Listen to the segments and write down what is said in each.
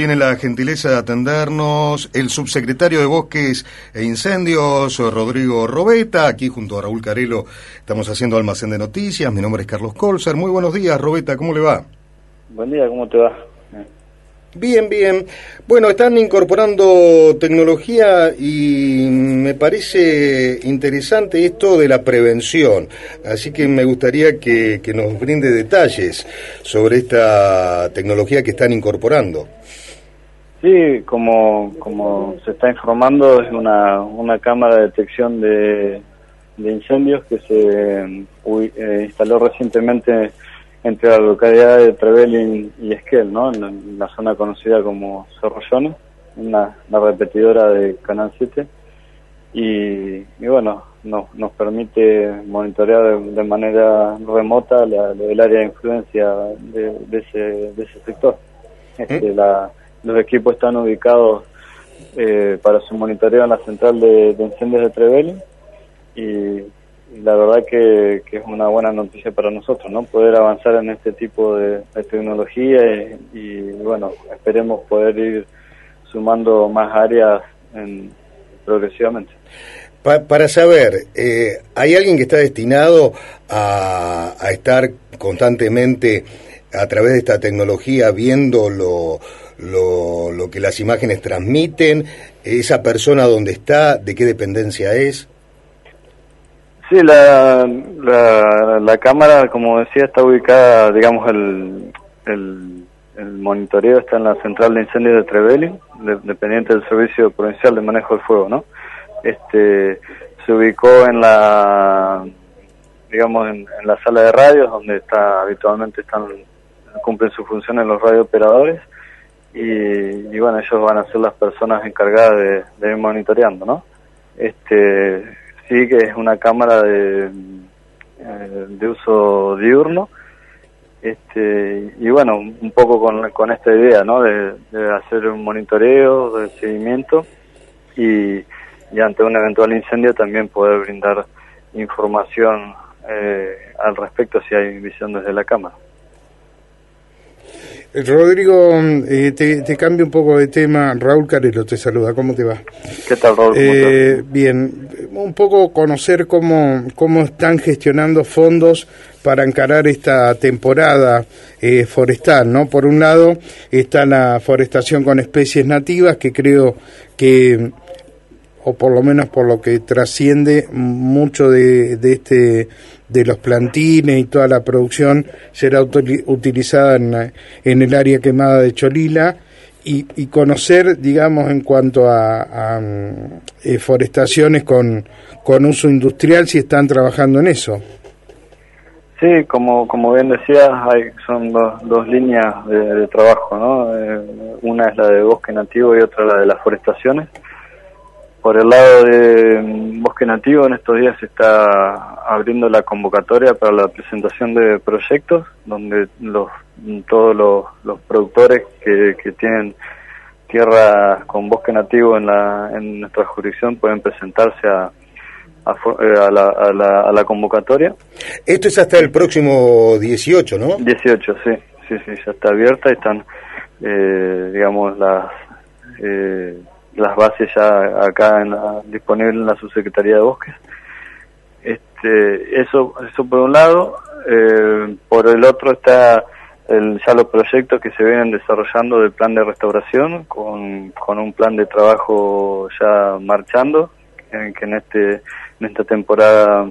tiene la gentileza de atendernos el subsecretario de Bosques e Incendios, Rodrigo Robeta. Aquí junto a Raúl Carelo estamos haciendo Almacén de Noticias. Mi nombre es Carlos Colzer. Muy buenos días, Robeta, ¿cómo le va? Buen día, ¿cómo te va? Bien, bien. Bueno, están incorporando tecnología y me parece interesante esto de la prevención. Así que me gustaría que nos brinde detalles sobre esta tecnología que están incorporando. Sí, como se está informando, es una cámara de detección de incendios que se instaló recientemente entre la localidad de Trevelin y Esquel, ¿no? En la zona conocida como Cerro, una repetidora de Canal 7, y bueno, nos permite monitorear de manera remota el área de influencia de ese sector. Los equipos están ubicados para su monitoreo en la central de incendios de Trevelin, y la verdad que es una buena noticia para nosotros, ¿no? Poder avanzar en este tipo de tecnología y bueno, esperemos poder ir sumando más áreas progresivamente. Para saber, ¿hay alguien que está destinado a estar constantemente a través de esta tecnología viendo lo que las imágenes transmiten? ¿Esa persona dónde está? ¿De qué dependencia es? Sí, la cámara, como decía, está ubicada, digamos, el monitoreo está en la central de incendios de Trevelin, dependiente del Servicio Provincial de Manejo del Fuego, ¿no? Se ubicó en la sala de radios, donde habitualmente cumplen su función en los radiooperadores, y bueno, ellos van a ser las personas encargadas de ir monitoreando, ¿no? Sí, que es una cámara de uso diurno, y bueno, un poco con esta idea, ¿no? De hacer un monitoreo, de seguimiento, y ante un eventual incendio también poder brindar información al respecto si hay visión desde la cámara. Rodrigo, te cambio un poco de tema. Raúl Carelo te saluda, ¿cómo te va? ¿Qué tal, Raúl? Bien, un poco conocer cómo están gestionando fondos para encarar esta temporada forestal, ¿no? Por un lado está la forestación con especies nativas, que creo que, o por lo menos por lo que trasciende mucho de los plantines y toda la producción será utilizada en el área quemada de Cholila, y conocer, digamos, en cuanto a forestaciones con uso industrial, si están trabajando en eso. Sí, como bien decías, son dos líneas de trabajo, ¿no? Una es la de bosque nativo y otra la de las forestaciones. Por el lado de bosque nativo, en estos días se está abriendo la convocatoria para la presentación de proyectos, donde todos los productores que tienen tierra con bosque nativo en nuestra jurisdicción pueden presentarse a la convocatoria. Esto es hasta el próximo 18, ¿no? 18, sí, ya está abierta y están, digamos, las bases ya acá disponibles en la Subsecretaría de Bosques. Eso por un lado. Por el otro está ya los proyectos que se vienen desarrollando del plan de restauración, con un plan de trabajo ya marchando, que en esta temporada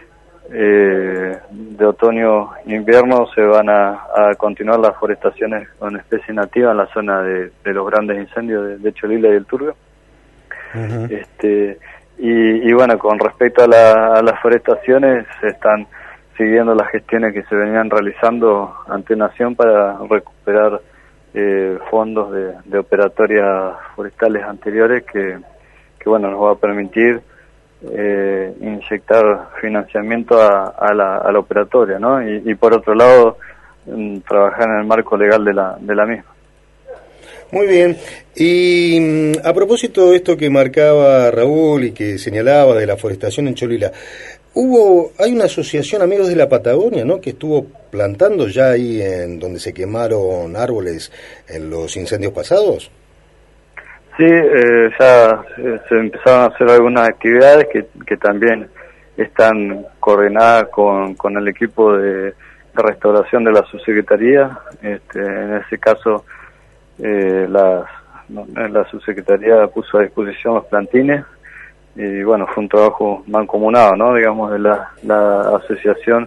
de otoño-invierno se van a continuar las forestaciones con especies nativas en la zona de los grandes incendios de Cholila y el Turbio. Uh-huh. Y bueno, con respecto a las forestaciones, se están siguiendo las gestiones que se venían realizando ante Nación para recuperar fondos de operatorias forestales anteriores que bueno, nos va a permitir inyectar financiamiento a la operatoria, ¿no? Y por otro lado, trabajar en el marco legal de la misma. Muy bien. Y a propósito de esto que marcaba Raúl y que señalaba de la forestación en Cholila, Hay una asociación Amigos de la Patagonia, ¿no?, que estuvo plantando ya ahí en donde se quemaron árboles en los incendios pasados. Sí, ya se empezaron a hacer algunas actividades que también están coordinadas con el equipo de restauración de la subsecretaría. En ese caso, la subsecretaría puso a disposición los plantines y bueno, fue un trabajo mancomunado, ¿no? Digamos, de la asociación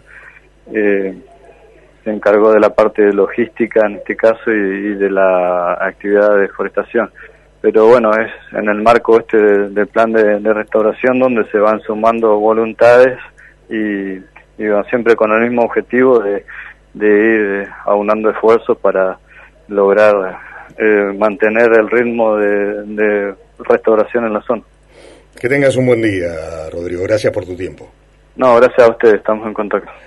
se encargó de la parte de logística en este caso y de la actividad de deforestación. Pero bueno, es en el marco del plan de restauración donde se van sumando voluntades y siempre con el mismo objetivo de ir aunando esfuerzos para lograr mantener el ritmo de restauración en la zona. Que tengas un buen día, Rodrigo. Gracias por tu tiempo. No, gracias a ustedes. Estamos en contacto.